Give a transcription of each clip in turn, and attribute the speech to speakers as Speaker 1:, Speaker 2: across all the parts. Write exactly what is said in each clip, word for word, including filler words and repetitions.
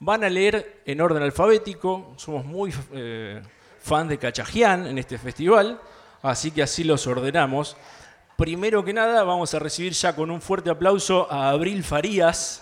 Speaker 1: van a leer en orden alfabético. Somos muy eh, fans de Cachajián en este festival, así que así los ordenamos. Primero que nada, vamos a recibir ya con un fuerte aplauso a Abril Farías.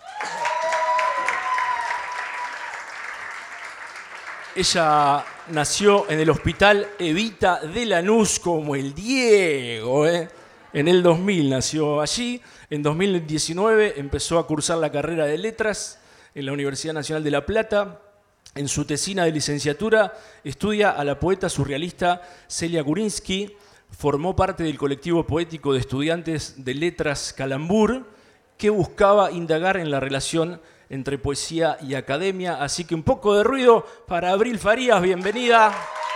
Speaker 1: Ella nació en el Hospital Evita de Lanús como el Diego, ¿eh? En el dos mil nació allí. En dos mil diecinueve empezó a cursar la carrera de Letras en la Universidad Nacional de La Plata. En su tesina de licenciatura estudia a la poeta surrealista Celia Gurinsky. Formó parte del colectivo poético de estudiantes de Letras Calambur, que buscaba indagar en la relación entre poesía y academia. Así que un poco de ruido para Abril Farías, bienvenida.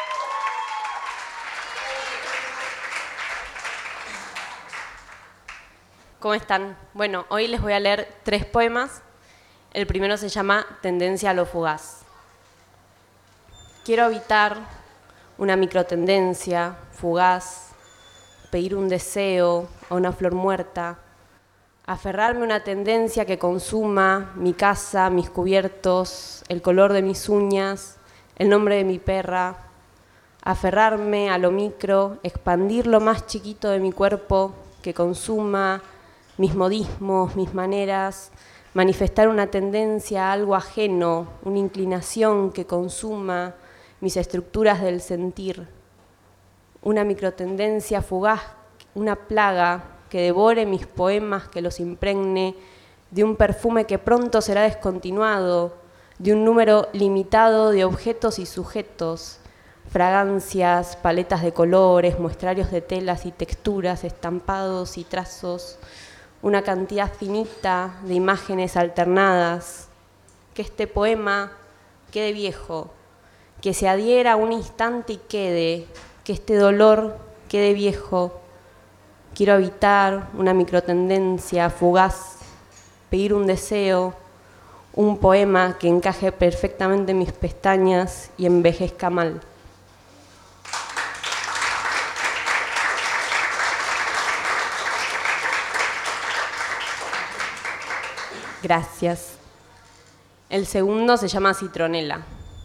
Speaker 2: ¿Cómo están? Bueno, hoy les voy a leer tres poemas. El primero se llama Tendencia a lo fugaz. Quiero habitar una microtendencia fugaz, pedir un deseo a una flor muerta, aferrarme a una tendencia que consuma mi casa, mis cubiertos, el color de mis uñas, el nombre de mi perra, aferrarme a lo micro, expandir lo más chiquito de mi cuerpo que consuma mis modismos, mis maneras, manifestar una tendencia a algo ajeno, una inclinación que consuma mis estructuras del sentir, una microtendencia fugaz, una plaga que devore mis poemas, que los impregne de un perfume que pronto será descontinuado, de un número limitado de objetos y sujetos, fragancias, paletas de colores, muestrarios de telas y texturas, estampados y trazos, una cantidad finita de imágenes alternadas, que este poema quede viejo, que se adhiera a un instante y quede, que este dolor quede viejo. Quiero habitar una microtendencia fugaz, pedir un deseo, un poema que encaje perfectamente en mis pestañas y envejezca mal. Gracias. El segundo se llama Citronela.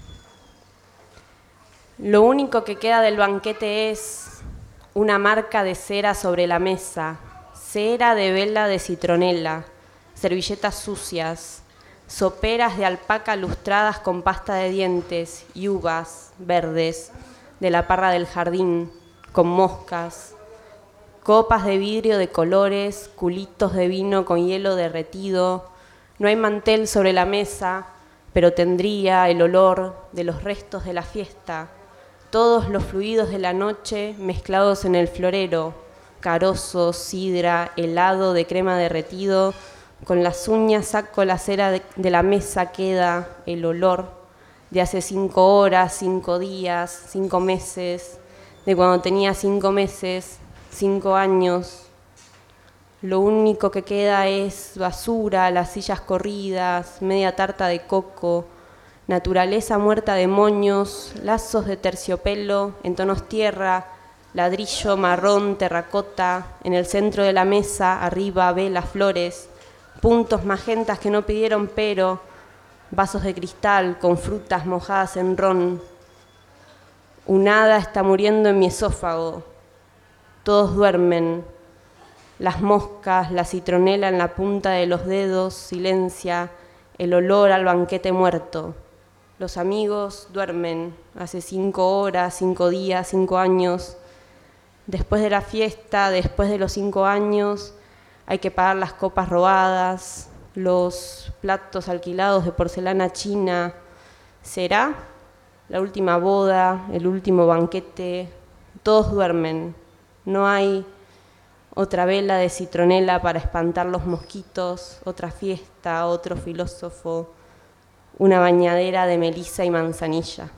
Speaker 2: Lo único que queda del banquete es una marca de cera sobre la mesa, cera de vela de citronela, servilletas sucias, soperas de alpaca lustradas con pasta de dientes y uvas verdes de la parra del jardín, con moscas, copas de vidrio de colores, culitos de vino con hielo derretido. No hay mantel sobre la mesa, pero tendría el olor de los restos de la fiesta, todos los fluidos de la noche mezclados en el florero, carozo, sidra, helado de crema derretido. Con las uñas saco la cera de, de la mesa, queda el olor de hace cinco horas, cinco días, cinco meses, de cuando tenía cinco meses, cinco años. Lo único que queda es basura, las sillas corridas, media tarta de coco, naturaleza muerta de moños, lazos de terciopelo en tonos tierra, ladrillo marrón, terracota, en el centro de la mesa, arriba velas, flores, puntos magentas que no pidieron pero, vasos de cristal con frutas mojadas en ron. Un hada está muriendo en mi esófago, todos duermen. Las moscas, la citronela en la punta de los dedos, silencia, el olor al banquete muerto. Los amigos duermen hace cinco horas, cinco días, cinco años. Después de la fiesta, después de los cinco años, hay que pagar las copas robadas, los platos alquilados de porcelana china. ¿Será la última boda, el último banquete? Todos duermen. No hay otra vela de citronela para espantar los mosquitos, otra fiesta, otro filósofo, una bañadera de melisa y manzanilla.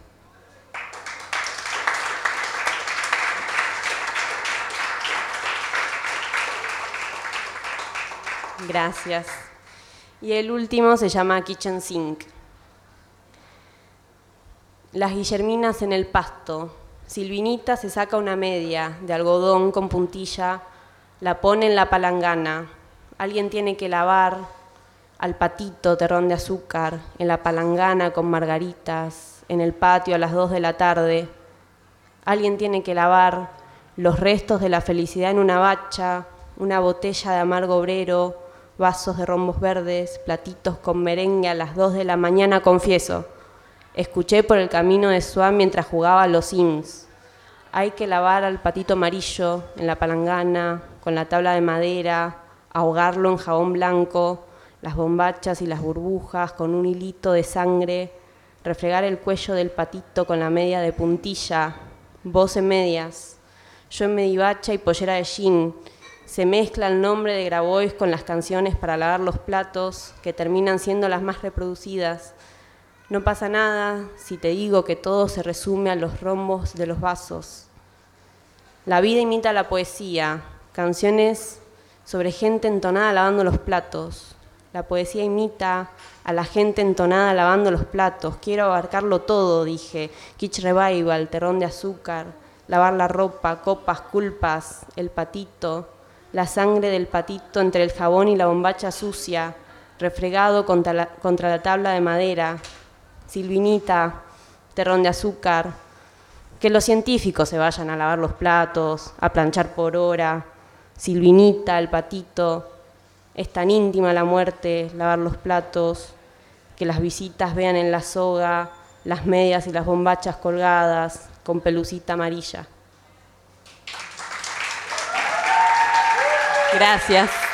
Speaker 2: Gracias. Y el último se llama Kitchen Sink. Las guillerminas en el pasto. Silvinita se saca una media de algodón con puntilla, la pone en la palangana. Alguien tiene que lavar, al patito, terrón de azúcar, en la palangana con margaritas, en el patio a las dos de la tarde. Alguien tiene que lavar los restos de la felicidad en una bacha, una botella de amargo obrero, vasos de rombos verdes, platitos con merengue a las dos de la mañana, confieso. Escuché por el camino de Swan mientras jugaba a los Sims. Hay que lavar al patito amarillo en la palangana, con la tabla de madera, ahogarlo en jabón blanco, las bombachas y las burbujas con un hilito de sangre, refregar el cuello del patito con la media de puntilla, vos en medias, yo en medivacha y pollera de jean. Se mezcla el nombre de Grabois con las canciones para lavar los platos, que terminan siendo las más reproducidas. No pasa nada si te digo que todo se resume a los rombos de los vasos. La vida imita la poesía, canciones sobre gente entonada lavando los platos. La poesía imita a la gente entonada lavando los platos. Quiero abarcarlo todo, dije. Kitsch Revival, terrón de azúcar, lavar la ropa, copas, culpas, el patito, la sangre del patito entre el jabón y la bombacha sucia, refregado contra la, contra la tabla de madera. Silvinita, terrón de azúcar. Que los científicos se vayan a lavar los platos, a planchar por hora. Silvinita, el patito. Es tan íntima la muerte, lavar los platos, que las visitas vean en la soga las medias y las bombachas colgadas con pelucita amarilla. Gracias.